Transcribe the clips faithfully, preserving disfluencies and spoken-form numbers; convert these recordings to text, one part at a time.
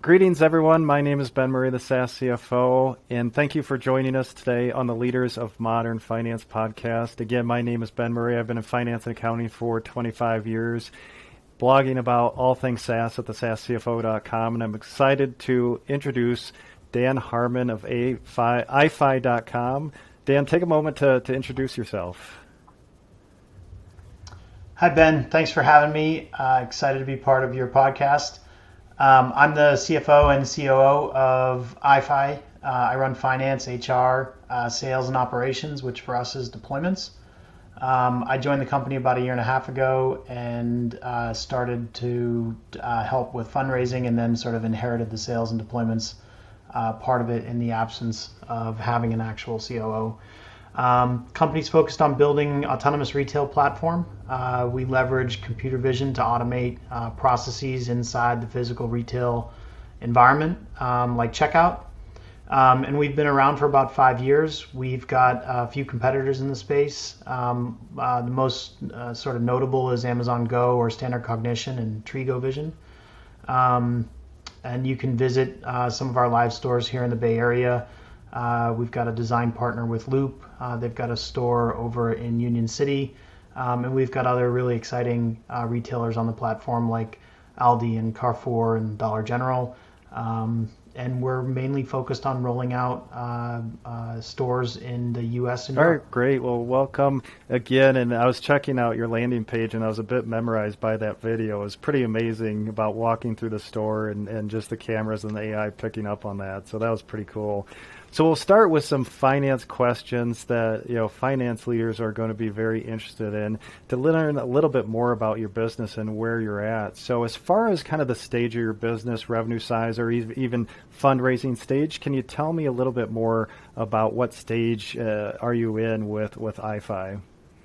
Greetings, everyone. My name is Ben Murray, the SaaS C F O, and thank you for joining us today on the Leaders of Modern Finance podcast. Again, my name is Ben Murray. I've been in finance and accounting for twenty-five years, blogging about all things SaaS at the SaaS C F O dot com, and I'm excited to introduce Dan Harmon of i F I dot com. Dan, take a moment to, to introduce yourself. Hi, Ben. Thanks for having me. Uh, excited to be part of your podcast. Um, I'm the C F O and C O O of i F I. Uh, I run finance, H R, uh, sales, and operations, which for us is deployments. Um, I joined the company about a year and a half ago and uh, started to uh, help with fundraising, and then sort of inherited the sales and deployments uh, part of it in the absence of having an actual C O O. Um, company's focused on building autonomous retail platform. Uh, we leverage computer vision to automate uh, processes inside the physical retail environment, um, like checkout. Um, and we've been around for about five years. We've got a few competitors in the space. Um, uh, the most uh, sort of notable is Amazon Go or Standard Cognition and Trigo Vision. Um, and you can visit uh, some of our live stores here in the Bay Area. Uh, we've got a design partner with Loop. Uh, they've got a store over in Union City. Um, and we've got other really exciting uh, retailers on the platform like Aldi and Carrefour and Dollar General. Um, and we're mainly focused on rolling out uh, uh, stores in the U S and All Europe. right, great. Well, welcome again. And I was checking out your landing page, and I was a bit memorized by that video. It was pretty amazing about walking through the store and, and just the cameras and the A I picking up on that. So that was pretty cool. So we'll start with some finance questions that, you know, finance leaders are going to be very interested in to learn a little bit more about your business and where you're at. So as far as kind of the stage of your business, revenue size, or even fundraising stage, can you tell me a little bit more about what stage uh, are you in with, with i F I?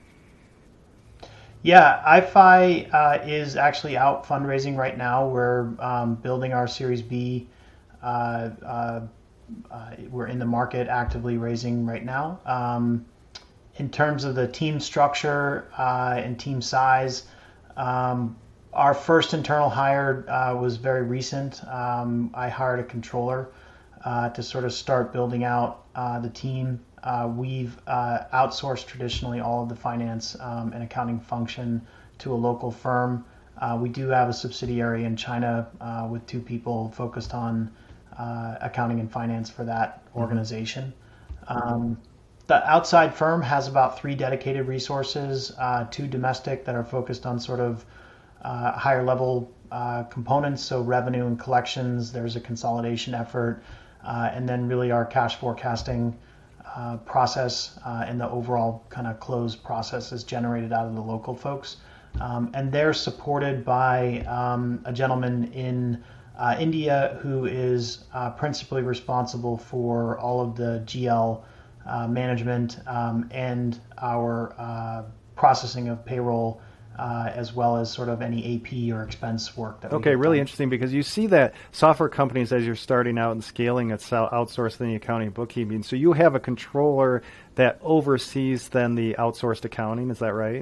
Yeah, i F I uh, is actually out fundraising right now. We're um, building our Series B. Uh, uh, Uh, we're in the market actively raising right now. Um, in terms of the team structure uh, and team size, um, our first internal hire uh, was very recent. Um, I hired a controller uh, to sort of start building out uh, the team. Uh, we've uh, outsourced traditionally all of the finance um, and accounting function to a local firm. Uh, we do have a subsidiary in China uh, with two people focused on Uh, accounting and finance for that organization. Um, the outside firm has about three dedicated resources, uh, two domestic that are focused on sort of uh, higher level uh, components, so revenue and collections. There's a consolidation effort, uh, and then really our cash forecasting uh, process uh, and the overall kind of close process is generated out of the local folks. Um, and they're supported by um, a gentleman in Uh, India, who is uh, principally responsible for all of the G L uh, management um, and our uh, processing of payroll, uh, as well as sort of any A P or expense work. That okay, we really done. interesting, because you see that software companies, as you're starting out and scaling, it's outsourcing the accounting and bookkeeping. So you have a controller that oversees then the outsourced accounting. Is that right?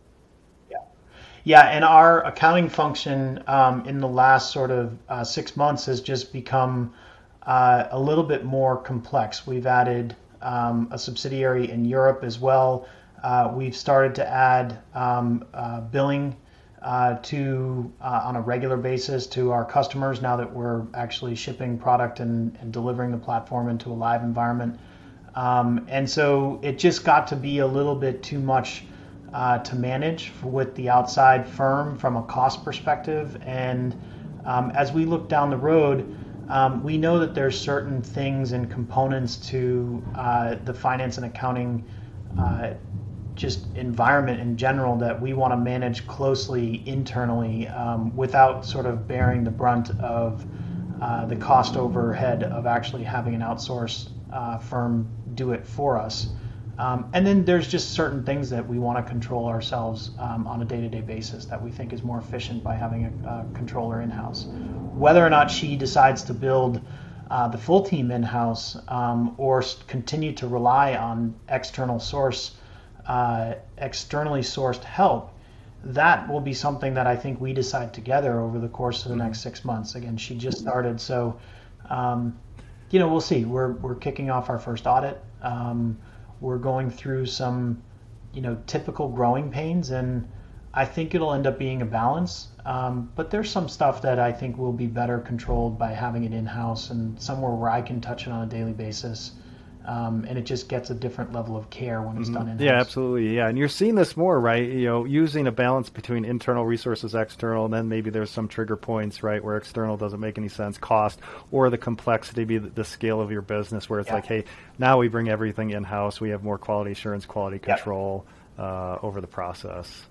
Yeah, and our accounting function um, in the last sort of uh, six months has just become uh, a little bit more complex. We've added um, a subsidiary in Europe as well. Uh, we've started to add um, uh, billing uh, to uh, on a regular basis to our customers now that we're actually shipping product and, and delivering the platform into a live environment. Um, and so it just got to be a little bit too much Uh, to manage with the outside firm from a cost perspective. And um, as we look down the road, um, we know that there's certain things and components to uh, the finance and accounting uh, just environment in general that we want to manage closely internally um, without sort of bearing the brunt of uh, the cost overhead of actually having an outsourced uh, firm do it for us. Um, and then there's just certain things that we want to control ourselves um, on a day-to-day basis that we think is more efficient by having a, a controller in-house. Whether or not she decides to build uh, the full team in-house um, or continue to rely on external source, uh, externally sourced help, that will be something that I think we decide together over the course of the next six months. Again, she just started, so um, you know, we'll see. We're we're kicking off our first audit. Um, we're going through some, you know, typical growing pains, and I think it'll end up being a balance. Um, but there's some stuff that I think will be better controlled by having it in-house and somewhere where I can touch it on a daily basis. Um, and it just gets a different level of care when it's Mm-hmm. done in-house. Yeah, absolutely. Yeah, and you're seeing this more, right? You know, using a balance between internal resources, external, and then maybe there's some trigger points, right, where external doesn't make any sense, cost, or the complexity, be the, the scale of your business, where it's Yeah. like, hey, now we bring everything in-house, we have more quality assurance, quality Yep. control uh, over the process.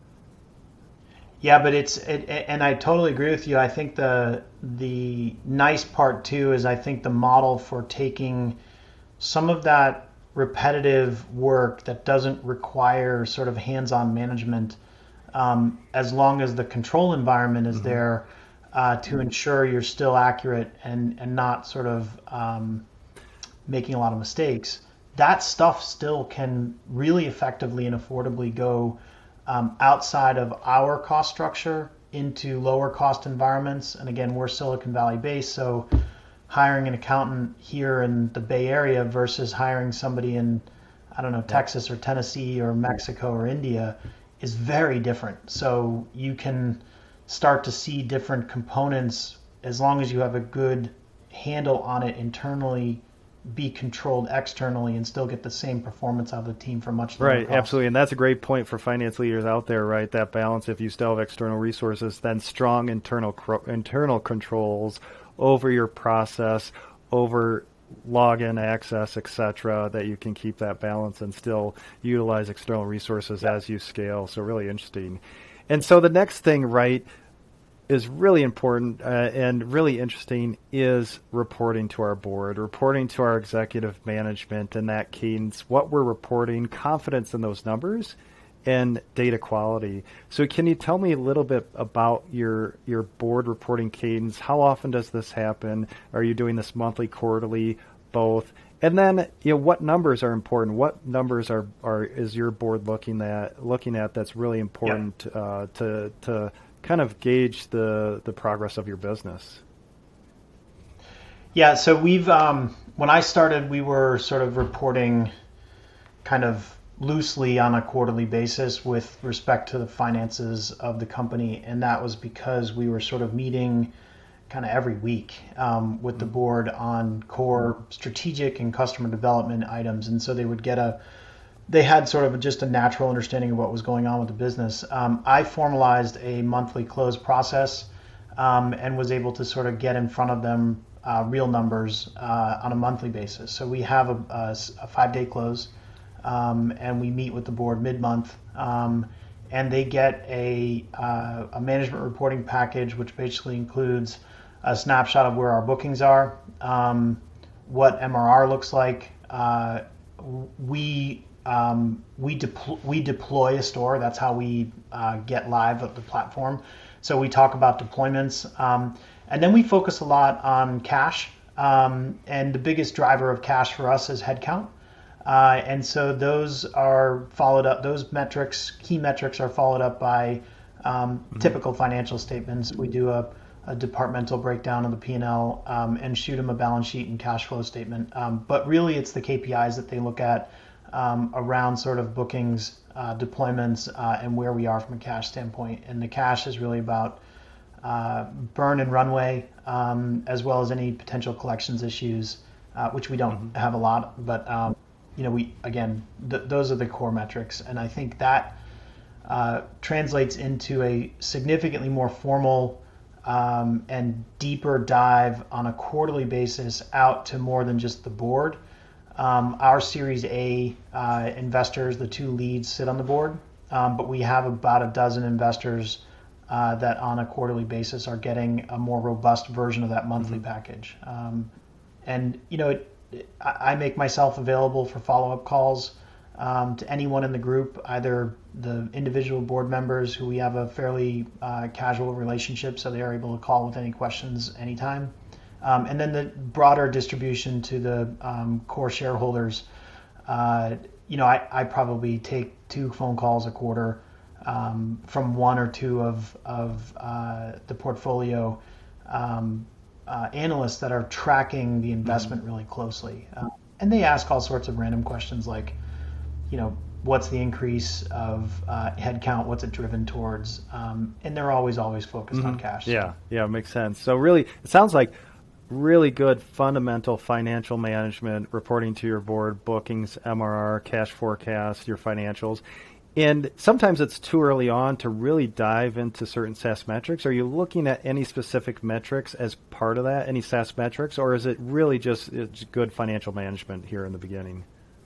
Yeah, but it's it, and I totally agree with you. I think the the nice part too is I think the model for taking some of that repetitive work that doesn't require sort of hands-on management, um, as long as the control environment is there uh, to ensure you're still accurate and and not sort of um, making a lot of mistakes. That stuff still can really effectively and affordably go um, outside of our cost structure into lower cost environments. And again, we're Silicon Valley based, so hiring an accountant here in the Bay Area versus hiring somebody in, I don't know, Texas or Tennessee or Mexico or India is very different. So you can start to see different components as long as you have a good handle on it internally, be controlled externally, and still get the same performance out of the team for much lower Right, cost. absolutely. And that's a great point for finance leaders out there, right? That balance, if you still have external resources, then strong internal cro- internal controls over your process, over login access, et cetera, that you can keep that balance and still utilize external resources Yeah. as you scale. So really interesting. And so the next thing, right, is really important uh, and really interesting is reporting to our board, reporting to our executive management, and that cadence, what we're reporting, confidence in those numbers, and data quality. So can you tell me a little bit about your your board reporting cadence? How often does this happen? Are you doing this monthly, quarterly, both? And then, you know, what numbers are important? What numbers are, are is your board looking at looking at that's really important yeah. uh, to to kind of gauge the the progress of your business? Yeah, so we've um, when I started, we were sort of reporting kind of loosely on a quarterly basis with respect to the finances of the company, and that was because we were sort of meeting kind of every week um, with the board on core strategic and customer development items, and so they would get a they had sort of just a natural understanding of what was going on with the business. Um, I formalized a monthly close process um, and was able to sort of get in front of them uh, real numbers uh, on a monthly basis. So we have a, a, a five-day close, um, and we meet with the board mid-month, um, and they get a, uh, a management reporting package, which basically includes a snapshot of where our bookings are, um, what M R R looks like. Uh, we Um, we, depl- we deploy a store. That's how we uh, get live at the platform. So we talk about deployments. Um, and then we focus a lot on cash. Um, and the biggest driver of cash for us is headcount. Uh, and so those are followed up, those metrics, key metrics are followed up by um, mm-hmm. typical financial statements. We do a, a departmental breakdown of the P and L um, and shoot them a balance sheet and cash flow statement. Um, but really it's the K P Is that they look at Um, around sort of bookings, uh, deployments, uh, and where we are from a cash standpoint. And the cash is really about uh, burn and runway, um, as well as any potential collections issues, uh, which we don't mm-hmm. have a lot. But um, you know, we again, th- those are the core metrics, and I think that uh, translates into a significantly more formal um, and deeper dive on a quarterly basis out to more than just the board. Um, our Series A uh, investors, the two leads, sit on the board, um, but we have about a dozen investors uh, that on a quarterly basis are getting a more robust version of that monthly mm-hmm. package. Um, and, you know, it, it, I make myself available for follow-up calls um, to anyone in the group, either the individual board members who we have a fairly uh, casual relationship, so they are able to call with any questions anytime. Um, and then the broader distribution to the um, core shareholders, uh, you know, I, I probably take two phone calls a quarter um, from one or two of of uh, the portfolio um, uh, analysts that are tracking the investment really closely, uh, and they ask all sorts of random questions like, you know, what's the increase of uh, headcount? What's it driven towards? Um, and they're always, always focused mm-hmm. on cash. Yeah, yeah, makes sense. So really, it sounds like really good fundamental financial management, reporting to your board, bookings, M R R, cash forecast, your financials. And sometimes it's too early on to really dive into certain SaaS metrics. Are you looking at any specific metrics as part of that, any SaaS metrics, or is it really just it's good financial management here in the beginning?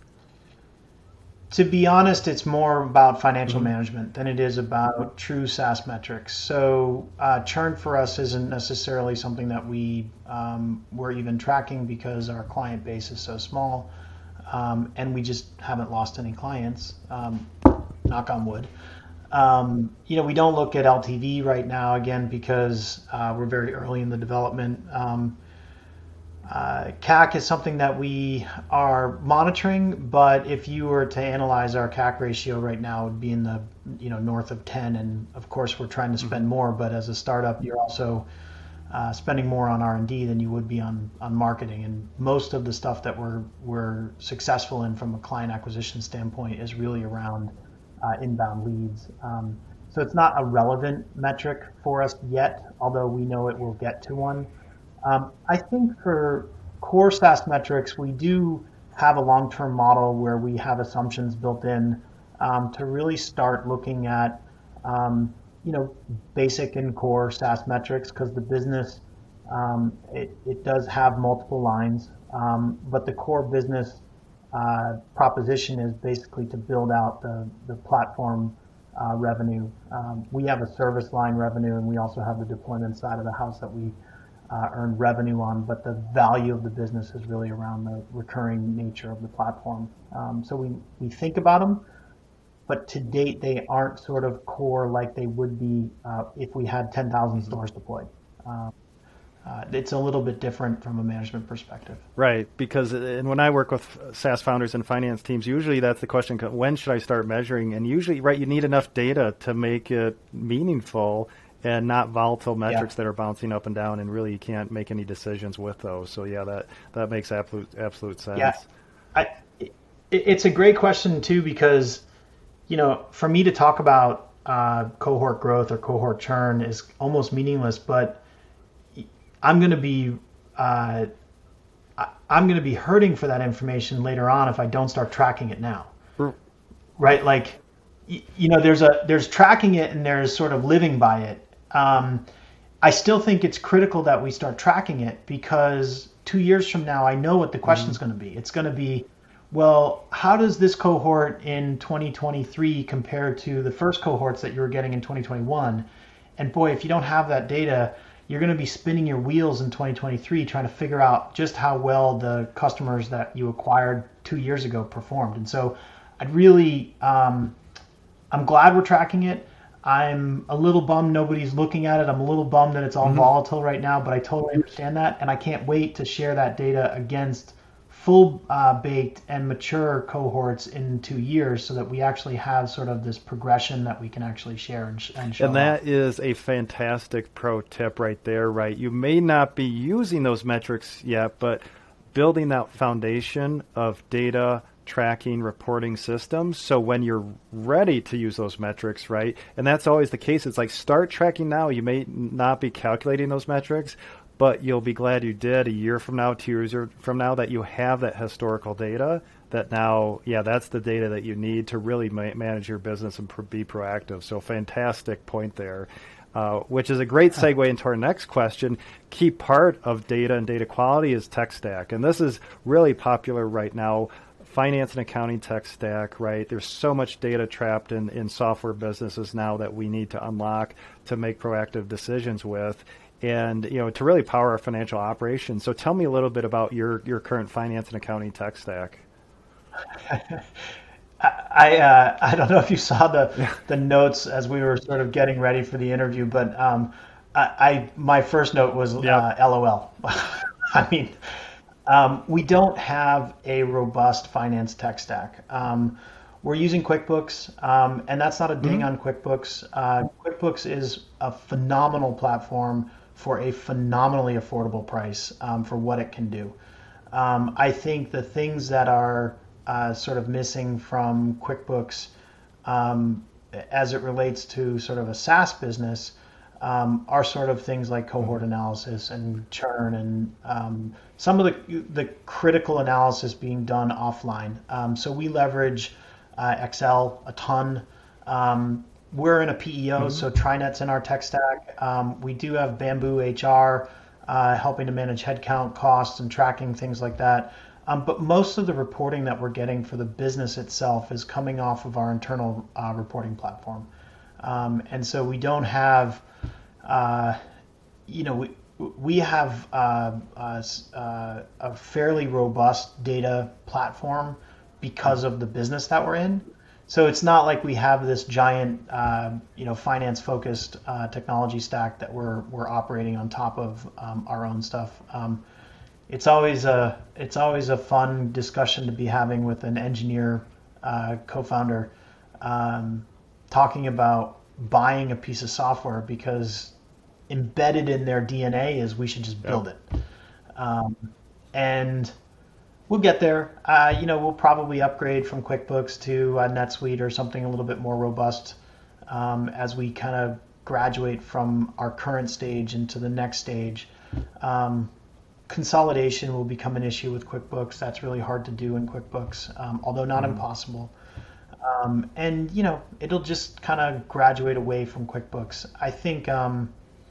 To be honest, it's more about financial mm-hmm. management than it is about true SaaS metrics. So uh, churn for us isn't necessarily something that we um, we're even tracking because our client base is so small, um, and we just haven't lost any clients. Um, knock on wood. Um, you know, we don't look at L T V right now again because uh, we're very early in the development. Um, Uh, C A C is something that we are monitoring, but if you were to analyze our C A C ratio right now, it would be in the you know north of ten, and of course we're trying to spend mm-hmm. more. But as a startup, you're also uh, spending more on R and D than you would be on on marketing. And most of the stuff that we're we're successful in from a client acquisition standpoint is really around uh, inbound leads. Um, so it's not a relevant metric for us yet, although we know it will get to one. Um, I think for core SaaS metrics, we do have a long-term model where we have assumptions built in um, to really start looking at, um, you know, basic and core SaaS metrics, because the business, um, it, it does have multiple lines, um, but the core business uh, proposition is basically to build out the, the platform uh, revenue. Um, we have a service line revenue, and we also have the deployment side of the house that we Uh, earn revenue on, but the value of the business is really around the recurring nature of the platform. Um, so we, we think about them, but to date they aren't sort of core like they would be uh, if we had ten thousand stores deployed. Uh, uh, it's a little bit different from a management perspective. Right, because and when I work with SaaS founders and finance teams, usually that's the question, when should I start measuring? And usually, right, you need enough data to make it meaningful and not volatile metrics yeah. that are bouncing up and down, and really you can't make any decisions with those. So yeah, that, that makes absolute absolute sense. Yeah, I, it, it's a great question too, because, you know, for me to talk about uh, cohort growth or cohort churn is almost meaningless, but I'm going to be uh, I'm going to be hurting for that information later on if I don't start tracking it now, right? Like, you know, there's a there's tracking it and there's sort of living by it. Um, I still think it's critical that we start tracking it, because two years from now, I know what the question is mm-hmm. going to be. It's going to be, well, how does this cohort in twenty twenty-three compare to the first cohorts that you were getting in twenty twenty-one? And boy, if you don't have that data, you're going to be spinning your wheels in twenty twenty-three trying to figure out just how well the customers that you acquired two years ago performed. And so I'd really, um, I'm glad we're tracking it. I'm a little bummed nobody's looking at it. I'm a little bummed that it's all mm-hmm. volatile right now, but I totally understand that. And I can't wait to share that data against full uh, baked and mature cohorts in two years so that we actually have sort of this progression that we can actually share and, sh- and show. And that off. Is a fantastic pro tip right there, right? You may not be using those metrics yet, but building that foundation of data tracking, reporting systems. So when you're ready to use those metrics, right? And that's always the case. It's like, start tracking now. You may not be calculating those metrics, but you'll be glad you did a year from now, two years from now, that you have that historical data that now, yeah, that's the data that you need to really ma- manage your business and pro- be proactive. So fantastic point there. Uh, which is a great segue into our next question. Key part of data and data quality is tech stack. And this is really popular right now. Finance and accounting tech stack, right? There's so much data trapped in, in software businesses now that we need to unlock to make proactive decisions with, and you know, to really power our financial operations. So tell me a little bit about your, your current finance and accounting tech stack. I uh, I don't know if you saw the the notes as we were sort of getting ready for the interview, but um, I, I my first note was yep. uh, LOL. I mean. Um, we don't have a robust finance tech stack. Um, we're using QuickBooks, um, and that's not a ding Mm-hmm. on QuickBooks. Uh, QuickBooks is a phenomenal platform for a phenomenally affordable price um, for what it can do. Um, I think the things that are uh, sort of missing from QuickBooks um, as it relates to sort of a SaaS business um, are sort of things like cohort analysis and churn and um, some of the the critical analysis being done offline. Um, so we leverage uh, Excel a ton. Um, we're in a P E O, Mm-hmm. so TriNet's in our tech stack. Um, we do have Bamboo H R uh, helping to manage headcount costs and tracking things like that. Um, but most of the reporting that we're getting for the business itself is coming off of our internal uh, reporting platform. Um, and so we don't have, uh, you know, we, we have uh, uh, uh, a fairly robust data platform because of the business that we're in. So it's not like we have this giant, uh, you know, finance-focused uh, technology stack that we're we're operating on top of um, our own stuff. Um, it's always a it's always a fun discussion to be having with an engineer uh, co-founder, um, talking about buying a piece of software because embedded in their D N A is we should just build Yep. it. Um, and we'll get there. Uh, you know, we'll probably upgrade from QuickBooks to uh, NetSuite or something a little bit more robust um, as we kind of graduate from our current stage into the next stage. Um, consolidation will become an issue with QuickBooks. That's really hard to do in QuickBooks, um, although not Mm-hmm. impossible. Um, and you know, it'll just kind of graduate away from QuickBooks. I think um,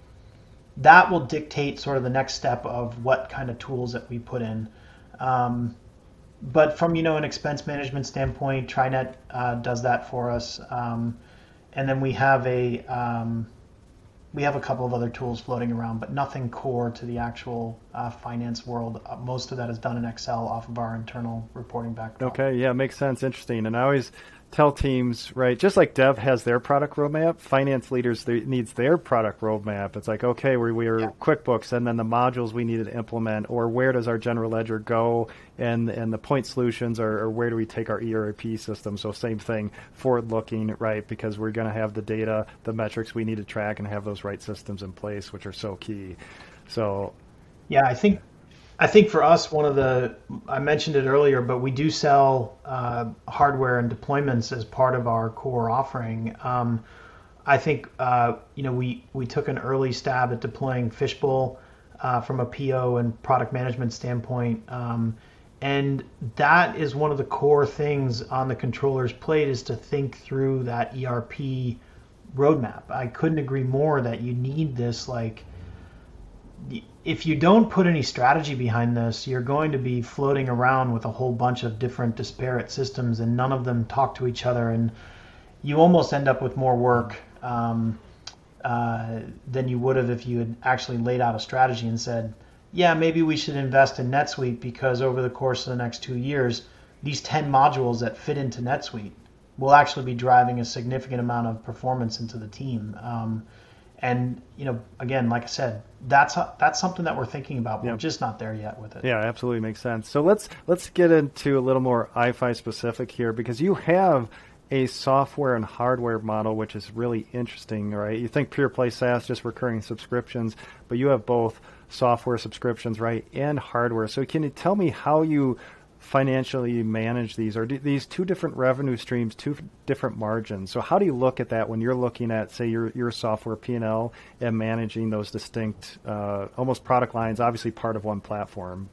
that will dictate sort of the next step of what kind of tools that we put in. Um, but from you know an expense management standpoint, TriNet uh, does that for us, um, and then we have a um, we have a couple of other tools floating around, but nothing core to the actual uh, finance world. Uh, most of that is done in Excel off of our internal reporting backdrop. Okay, yeah, makes sense. Interesting. And I always tell teams, right, just like Dev has their product roadmap, finance leaders they, needs their product roadmap. It's like, okay, we we are Yeah. QuickBooks, and then the modules we need to implement, or where does our general ledger go, and and the point solutions, or, or where do we take our E R P system? So same thing, forward looking, right, because we're going to have the data, the metrics we need to track, and have those right systems in place, which are so key. So, Yeah, I think I think for us, one of the I mentioned it earlier, but we do sell uh, hardware and deployments as part of our core offering. Um, I think uh, you know we we took an early stab at deploying Fishbowl uh, from a P O and product management standpoint, um, and that is one of the core things on the controller's plate is to think through that E R P roadmap. I couldn't agree more that you need this like if you don't put any strategy behind this, you're going to be floating around with a whole bunch of different disparate systems and none of them talk to each other. And you almost end up with more work um, uh, than you would have if you had actually laid out a strategy and said, yeah, maybe we should invest in NetSuite because over the course of the next two years, these ten modules that fit into NetSuite will actually be driving a significant amount of performance into the team. Um, And you know, again, like I said, that's that's something that we're thinking about. But yeah. We're just not there yet with it. Yeah, absolutely makes sense. So let's let's get into a little more I F I specific here because you have a software and hardware model which is really interesting, right? You think pure play SaaS, just recurring subscriptions, but you have both software subscriptions, right, and hardware. So can you tell me how you financially manage these? Are these two different revenue streams, two different margins? So how do you look at that when you're looking at, say, your your software P and L and managing those distinct, uh, almost product lines, obviously part of one platform?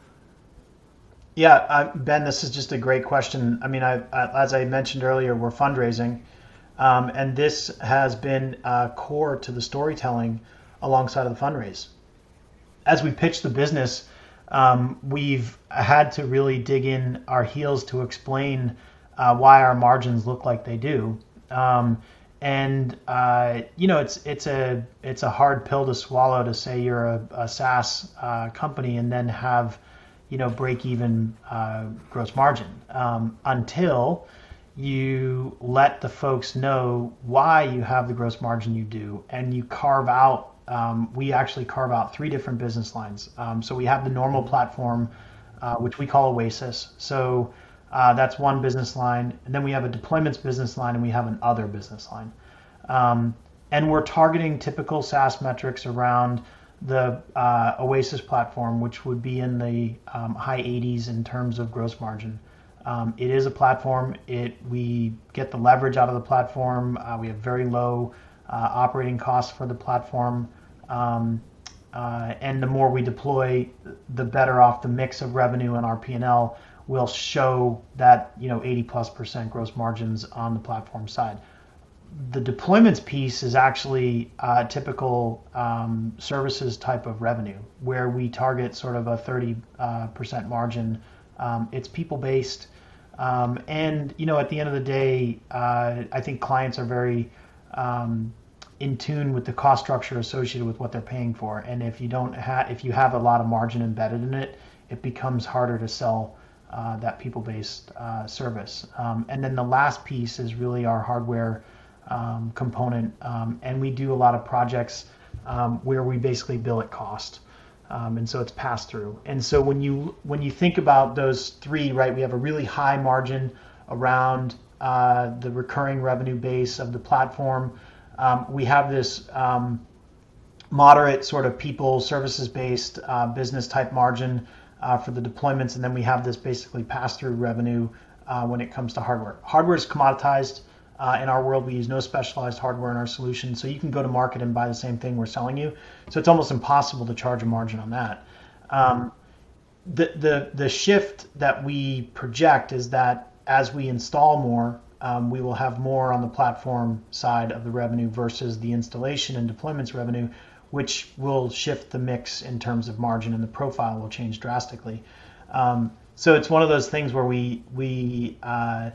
Yeah, uh, Ben, this is just a great question. I mean, I, I, as I mentioned earlier, we're fundraising, um, and this has been uh, core to the storytelling alongside of the fundraise. As we pitch the business, um, we've had to really dig in our heels to explain uh, why our margins look like they do. Um, and uh, you know, it's it's a it's a hard pill to swallow to say you're a, a SaaS uh, company and then have you know break even uh, gross margin um, until you let the folks know why you have the gross margin you do, and you carve out. Um, we actually carve out three different business lines. Um, so we have the normal platform, uh, which we call Oasis. So Uh, that's one business line. And then we have a deployments business line and we have an other business line. Um, and we're targeting typical SaaS metrics around the uh, Oasis platform, which would be in the um, high eighties in terms of gross margin. Um, it is a platform. It we get the leverage out of the platform. Uh, we have very low uh, operating costs for the platform. Um, uh, and the more we deploy, the better off the mix of revenue in our P and L will show that, you know, eighty plus percent gross margins on the platform side. The deployments piece is actually a typical um, services type of revenue where we target sort of a thirty percent uh, margin. Um, it's people based. Um, and, you know, at the end of the day, uh, I think clients are very um, in tune with the cost structure associated with what they're paying for. And if you don't have, if you have a lot of margin embedded in it, it becomes harder to sell uh, that people-based uh, service. Um, and then the last piece is really our hardware um, component. Um, and we do a lot of projects um, where we basically bill at cost. Um, and so it's passed through. And so when you when you think about those three, right, we have a really high margin around uh, the recurring revenue base of the platform. Um, we have this um, moderate sort of people services based uh, business type margin uh, for the deployments, and then we have this basically pass through revenue uh, when it comes to hardware. Hardware is commoditized. Uh, in our world, we use no specialized hardware in our solution, so you can go to market and buy the same thing we're selling you. So it's almost impossible to charge a margin on that. Um, the the the shift that we project is that as we install more, um, we will have more on the platform side of the revenue versus the installation and deployments revenue, which will shift the mix in terms of margin, and the profile will change drastically. Um, so it's one of those things where we we uh,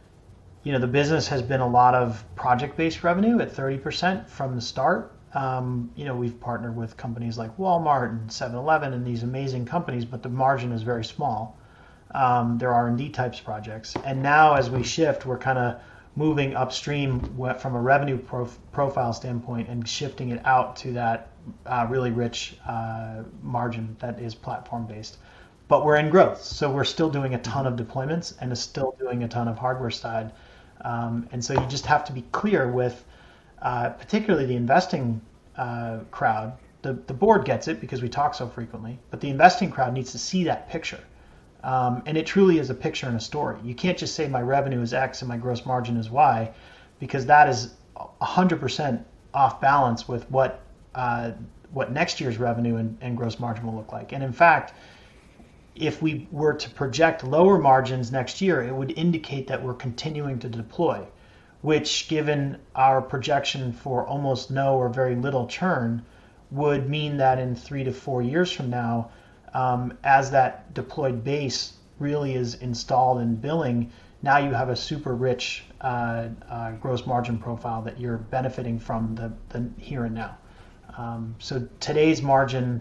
you know, the business has been a lot of project-based revenue at thirty percent from the start. Um, you know, we've partnered with companies like Walmart and seven eleven and these amazing companies, but the margin is very small. Um, they're R and D types projects. And now as we shift, we're kind of moving upstream from a revenue prof- profile standpoint and shifting it out to that uh, really rich uh, margin that is platform-based. But we're in growth, so we're still doing a ton of deployments and is still doing a ton of hardware side. Um, and so you just have to be clear with, uh, particularly the investing uh, crowd. The, the board gets it because we talk so frequently, but the investing crowd needs to see that picture. Um, and it truly is a picture and a story. You can't just say my revenue is X and my gross margin is Y, because that is one hundred percent off balance with what uh, what next year's revenue and, and gross margin will look like. And in fact, if we were to project lower margins next year, it would indicate that we're continuing to deploy, which, given our projection for almost no or very little churn, would mean that in three to four years from now, um, as that deployed base really is installed and billing, now you have a super rich uh, uh, gross margin profile that you're benefiting from the, the here and now. Um, so today's margin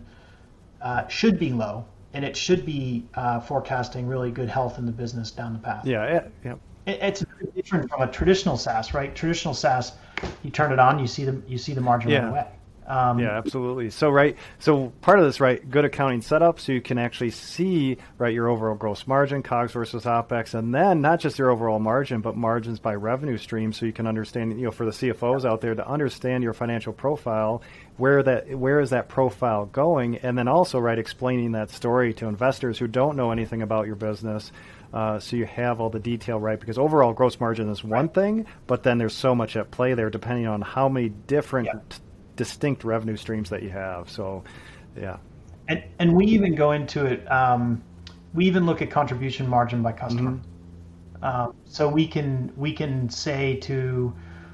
uh, should be low, and it should be uh, forecasting really good health in the business down the path. Yeah, yeah, yeah. It, it's different from a traditional SaaS, right? Traditional SaaS, you turn it on, you see the you see the margin yeah. right away. Um, yeah, absolutely. So, right, so part of this, right, good accounting setup, so you can actually see, right, your overall gross margin, COGS versus OPEX, and then not just your overall margin, but margins by revenue stream, so you can understand, you know, for the C F Os out there to understand your financial profile, where that, where is that profile going, and then also, right, explaining that story to investors who don't know anything about your business. Uh, so you have all the detail right, because overall gross margin is one thing, but then there's so much at play there depending on how many different yeah. t- distinct revenue streams that you have. So, yeah. And and we even go into it. Um, we even look at contribution margin by customer. Mm-hmm. Um, so we can we can say to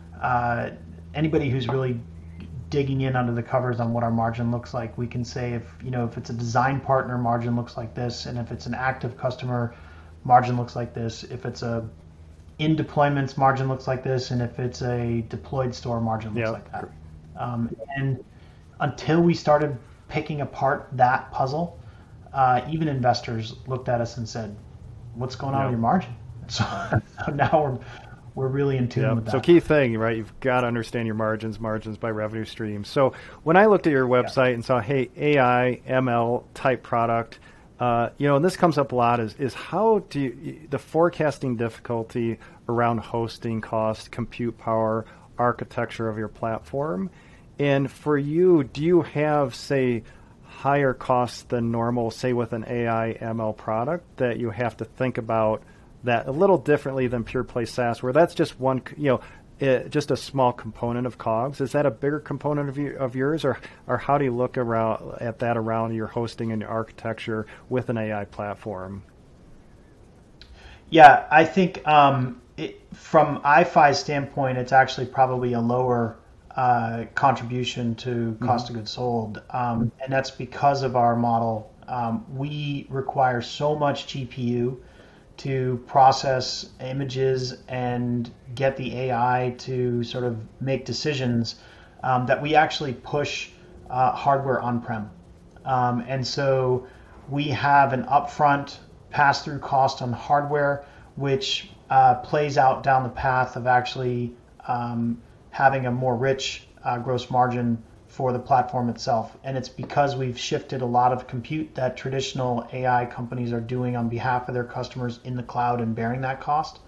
uh, anybody who's really digging in under the covers on what our margin looks like, we can say if you know if it's a design partner, margin looks like this, and if it's an active customer, margin looks like this. If it's a in deployments, margin looks like this, and if it's a deployed store, margin looks yep. like that. Um, and until we started picking apart that puzzle, uh, even investors looked at us and said, "What's going on yep. with your margin?" So, so now we're we're really in tune yep. with that. So key thing, right? You've got to understand your margins, margins by revenue stream. So when I looked at your website yep. and saw, hey, A I, M L type product, Uh, you know, and this comes up a lot, is, is how do you, the forecasting difficulty around hosting cost, compute power, architecture of your platform. And for you, do you have, say, higher costs than normal, say with an A I M L product, that you have to think about that a little differently than pure play SaaS, where that's just one, you know, it, just a small component of COGS? Is that a bigger component of, you, of yours, or or how do you look around at that around your hosting and your architecture with an A I platform? Yeah, I think um, it, from I F I's standpoint, it's actually probably a lower uh, contribution to cost mm-hmm. of goods sold, um, and that's because of our model. Um, we require so much G P U to process images and get the A I to sort of make decisions um, that we actually push uh, hardware on-prem. Um, and so we have an upfront pass-through cost on hardware, which uh, plays out down the path of actually um, having a more rich uh, gross margin for the platform itself. And it's because we've shifted a lot of compute that traditional A I companies are doing on behalf of their customers in the cloud and bearing that cost,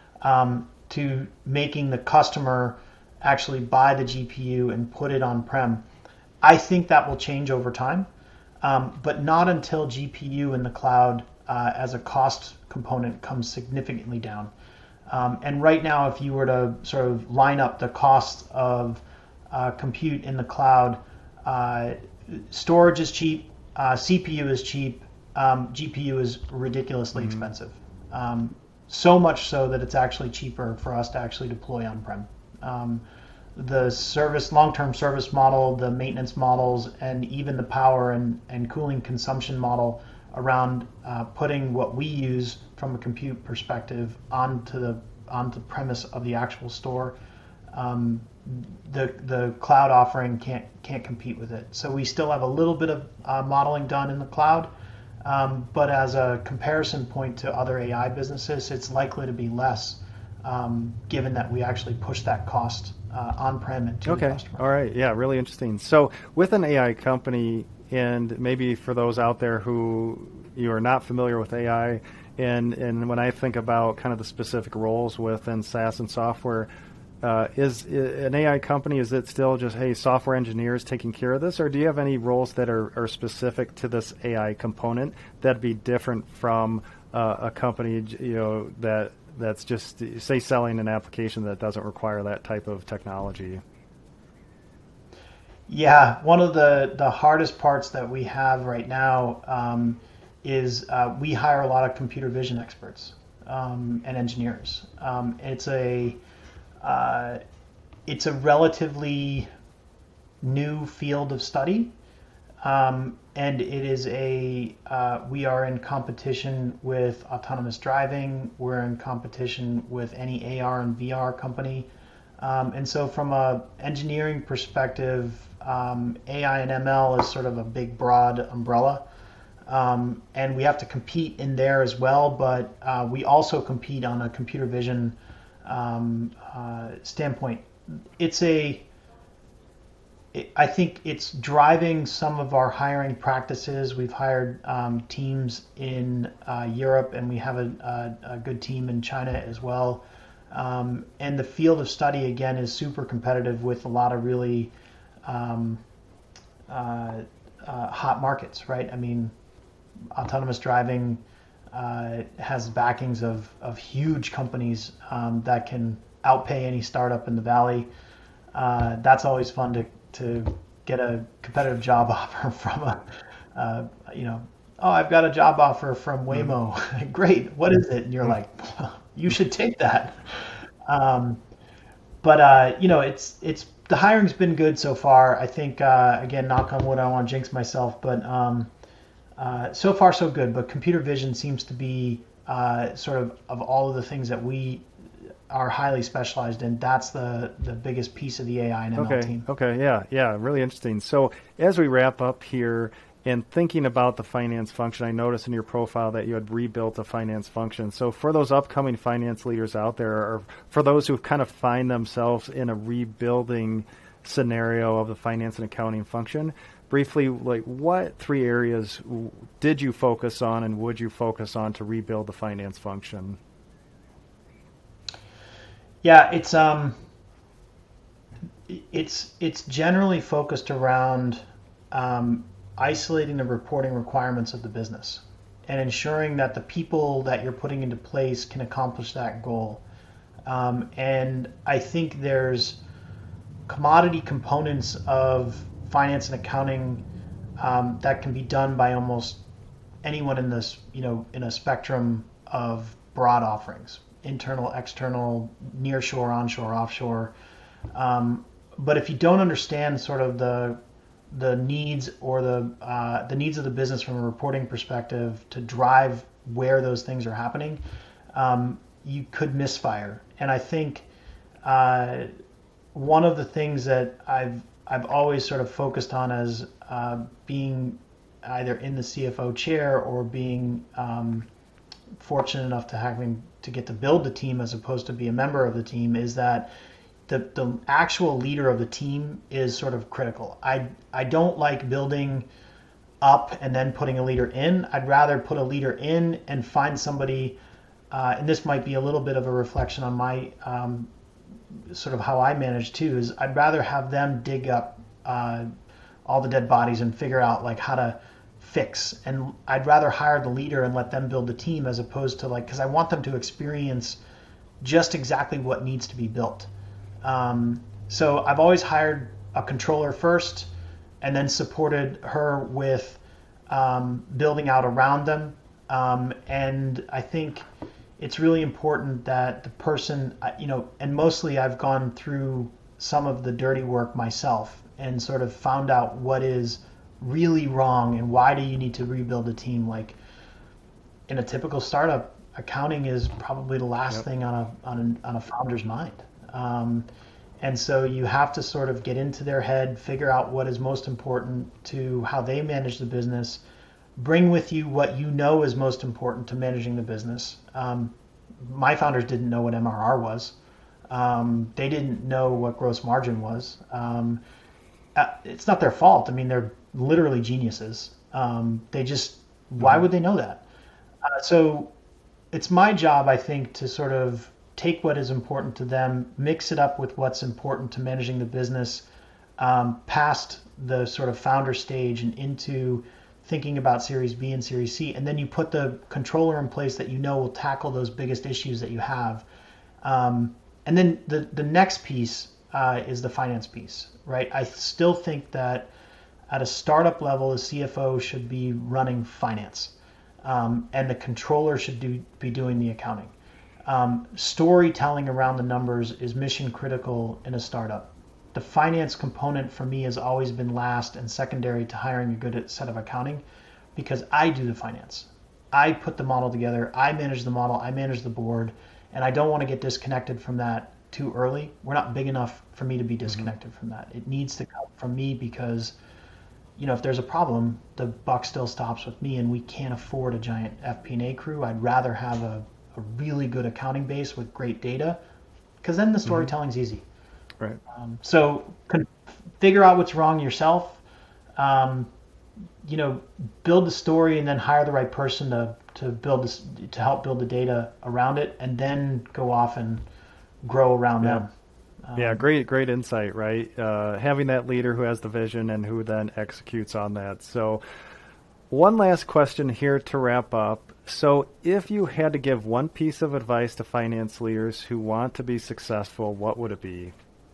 um, to making the customer actually buy the G P U and put it on-prem. I think that will change over time, um, but not until G P U in the cloud uh, as a cost component comes significantly down. Um, and right now, if you were to sort of line up the cost of Uh, compute in the cloud, uh, storage is cheap, uh, C P U is cheap, um, G P U is ridiculously mm-hmm. expensive. Um, so much so that it's actually cheaper for us to actually deploy on-prem. Um, the service, long-term service model, the maintenance models, and even the power and, and cooling consumption model around uh, putting what we use from a compute perspective onto the onto the premise of the actual store. Um, the the cloud offering can't can't compete with it. So we still have a little bit of uh, modeling done in the cloud, um, but as a comparison point to other A I businesses, it's likely to be less, um, given that we actually push that cost uh, on-prem and to okay. the customer. All right. Yeah, really interesting. So with an A I company, and maybe for those out there who you are not familiar with A I, and and when I think about kind of the specific roles within SaaS and software, Uh, is, is an A I company, is it still just, hey, software engineers taking care of this, or do you have any roles that are, are specific to this A I component that'd be different from uh, a company, you know, that that's just, say, selling an application that doesn't require that type of technology? Yeah, one of the, the hardest parts that we have right now um, is uh, we hire a lot of computer vision experts um, and engineers. Um, it's a Uh, it's a relatively new field of study, um, and it is a, uh, we are in competition with autonomous driving, we're in competition with any A R and V R company, um, and so from a engineering perspective, um, A I and M L is sort of a big broad umbrella, um, and we have to compete in there as well, but uh, we also compete on a computer vision Um, uh, standpoint. It's a, it, I think it's driving some of our hiring practices. We've hired um, teams in uh, Europe, and we have a, a, a good team in China as well. Um, and the field of study, again, is super competitive with a lot of really um, uh, uh, hot markets, right? I mean, autonomous driving Uh, has backings of, of huge companies um, that can outpay any startup in the valley. Uh, that's always fun to, to get a competitive job offer from a, uh, you know, oh, I've got a job offer from Waymo. Mm-hmm. Great, what is it? And you're like, you should take that. Um, but uh, you know, it's it's the hiring's been good so far. I think uh, again, knock on wood, I don't want to jinx myself, but. Um, Uh, so far, so good, but computer vision seems to be uh, sort of, of all of the things that we are highly specialized in, that's the, the biggest piece of the A I and M L okay. team. Okay, yeah, yeah, really interesting. So as we wrap up here, and thinking about the finance function, I noticed in your profile that you had rebuilt a finance function. So for those upcoming finance leaders out there, or for those who kind of find themselves in a rebuilding scenario of the finance and accounting function, briefly, like what three areas did you focus on and would you focus on to rebuild the finance function? Yeah, it's um, it's it's generally focused around um, isolating the reporting requirements of the business and ensuring that the people that you're putting into place can accomplish that goal. Um, and I think there's commodity components of finance and accounting um, that can be done by almost anyone in this, you know, in a spectrum of broad offerings, internal, external, nearshore, onshore, offshore. Um, but if you don't understand sort of the the needs or the uh, the needs of the business from a reporting perspective to drive where those things are happening, um, you could misfire. And I think uh, one of the things that I've I've always sort of focused on as uh, being either in the C F O chair or being um, fortunate enough to having to get to build the team as opposed to be a member of the team is that the the actual leader of the team is sort of critical. I I don't like building up and then putting a leader in. I'd rather put a leader in and find somebody, uh, and this might be a little bit of a reflection on my um, sort of how I manage too, is I'd rather have them dig up uh, all the dead bodies and figure out like how to fix. And I'd rather hire the leader and let them build the team as opposed to like, because I want them to experience just exactly what needs to be built. Um, so I've always hired a controller first and then supported her with um, building out around them. Um, and I think it's really important that the person, you know, and mostly I've gone through some of the dirty work myself and sort of found out what is really wrong and why do you need to rebuild a team. Like in a typical startup, accounting is probably the last yep. thing on a, on a on a founder's mind. Um, and so you have to sort of get into their head, figure out what is most important to how they manage the business, bring with you what you know is most important to managing the business. Um, my founders didn't know what M R R was. Um, they didn't know what gross margin was. Um, uh, it's not their fault. I mean, they're literally geniuses. Um, they just, why mm-hmm. would they know that? Uh, so it's my job, I think, to sort of take what is important to them, mix it up with what's important to managing the business, um, past the sort of founder stage and into thinking about Series B and Series C. And then you put the controller in place that you know will tackle those biggest issues that you have. Um, and then the, the next piece uh, is the finance piece, right? I still think that at a startup level, the C F O should be running finance. Um, and the controller should do, be doing the accounting. Um, storytelling around the numbers is mission critical in a startup. The finance component for me has always been last and secondary to hiring a good set of accounting because I do the finance. I put the model together, I manage the model, I manage the board, and I don't want to get disconnected from that too early. We're not big enough for me to be disconnected mm-hmm. from that. It needs to come from me because, you know, if there's a problem, the buck still stops with me and we can't afford a giant F P and A crew. I'd rather have a, a really good accounting base with great data because then the storytelling's mm-hmm. easy. Right. Um, so con- figure out what's wrong yourself, um, you know, build the story and then hire the right person to, to build this, to help build the data around it and then go off and grow around yeah. them. Um, yeah, great, great insight, right? Uh, having that leader who has the vision and who then executes on that. So one last question here to wrap up. So if you had to give one piece of advice to finance leaders who want to be successful, what would it be?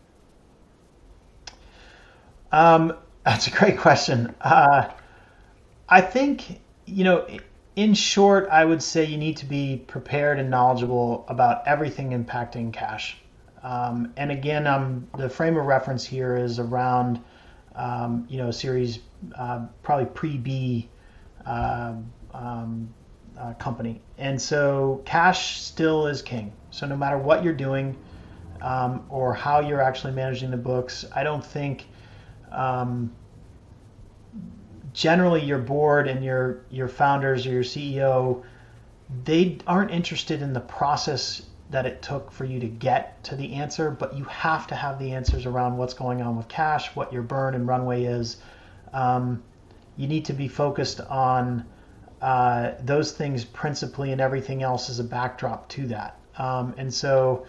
Um, that's a great question. Uh, I think, you know, in short, I would say you need to be prepared and knowledgeable about everything impacting cash. Um, and again, um, the frame of reference here is around, um, you know, series, uh, probably pre-B uh, um, uh, company. And so cash still is king. So no matter what you're doing um, or how you're actually managing the books, I don't think um, generally your board and your, your founders or your C E O, they aren't interested in the process that it took for you to get to the answer, but you have to have the answers around what's going on with cash, what your burn and runway is, Um, you need to be focused on uh, those things principally, and everything else is a backdrop to that. Um, and so,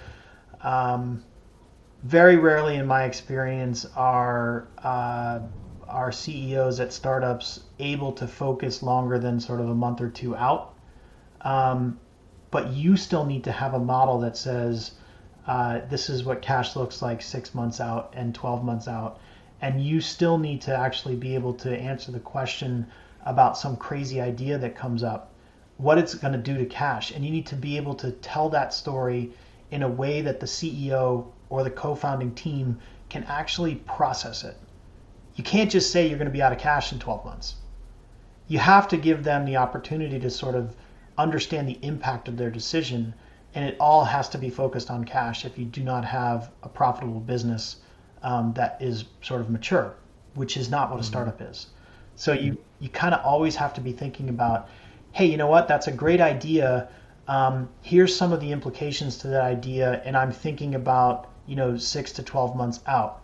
um, very rarely in my experience are uh, are C E Os at startups able to focus longer than sort of a month or two out. Um, but you still need to have a model that says, uh, this is what cash looks like six months out and twelve months out. And you still need to actually be able to answer the question about some crazy idea that comes up, what it's going to do to cash. And you need to be able to tell that story in a way that the C E O or the co-founding team can actually process it. You can't just say you're going to be out of cash in twelve months. You have to give them the opportunity to sort of understand the impact of their decision, and it all has to be focused on cash if you do not have a profitable business um, that is sort of mature, which is not what a startup is. So you, you kind of always have to be thinking about, hey, you know what, that's a great idea. Um, here's some of the implications to that idea, and I'm thinking about, you know, six to twelve months out.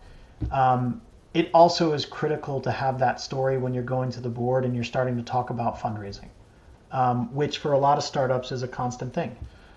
Um, it also is critical to have that story when you're going to the board and you're starting to talk about fundraising, um, which for a lot of startups is a constant thing.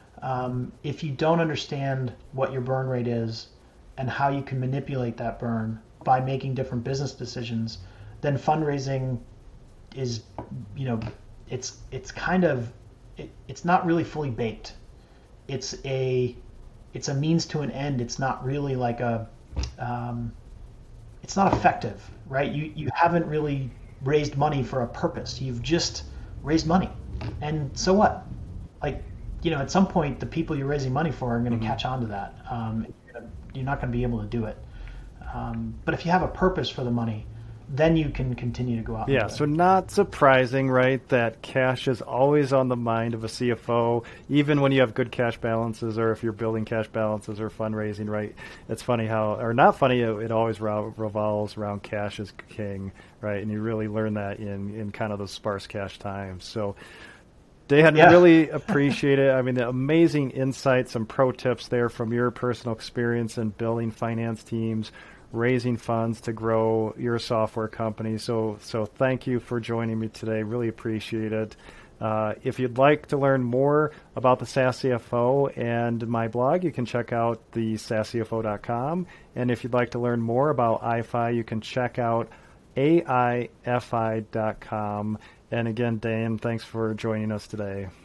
Um, if you don't understand what your burn rate is and how you can manipulate that burn by making different business decisions, then fundraising is, you know, it's it's kind of, it, it's not really fully baked. It's a it's a means to an end. It's not really like a, um, it's not effective, right? You you haven't really raised money for a purpose. You've just raised money, and so what? Like, you know, at some point, the people you're raising money for are going to mm-hmm. catch on to that. Um, you're not going to be able to do it. Um, but if you have a purpose for the money, then you can continue to go out. Yeah, so not surprising, right, that cash is always on the mind of a C F O, even when you have good cash balances or if you're building cash balances or fundraising, right? It's funny how, or not funny, it, it always revolves around cash is king, right? And you really learn that in, in kind of those sparse cash times. So Dan, yeah. really appreciate it. I mean, the amazing insights, some pro tips there from your personal experience in building finance teams, raising funds to grow your software company. So so thank you for joining me today. Really appreciate it. Uh, if you'd like to learn more about the SaaS C F O and my blog, you can check out the saas c f o dot com. And if you'd like to learn more about I F I, you can check out a i f i dot com. And again, Dan, thanks for joining us today.